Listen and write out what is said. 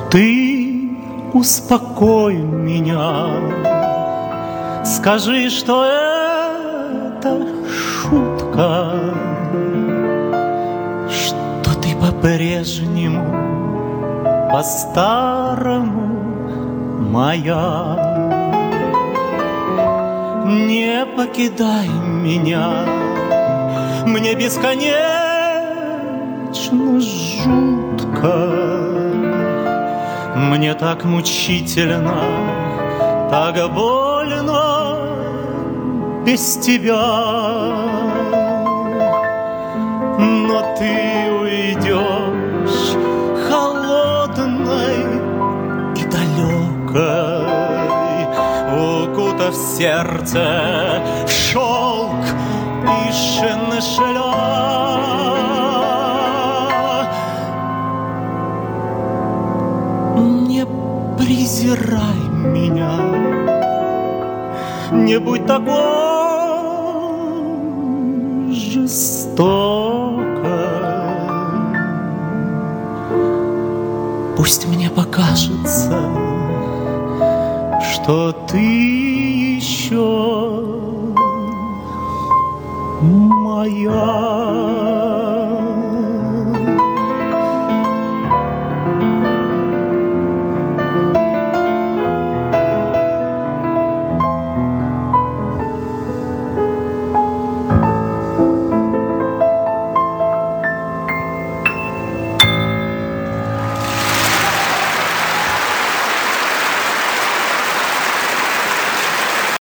Ты успокой меня, скажи, что это шутка, что ты по-прежнему, по-старому моя. Не покидай меня, мне бесконечно жутко, мне так мучительно, так больно без тебя. Но ты уйдешь холодной и далекой, укутав сердце в шелк и шиншеля. Не презирай меня, не будь такой жестокой. Пусть мне покажется, что ты еще моя.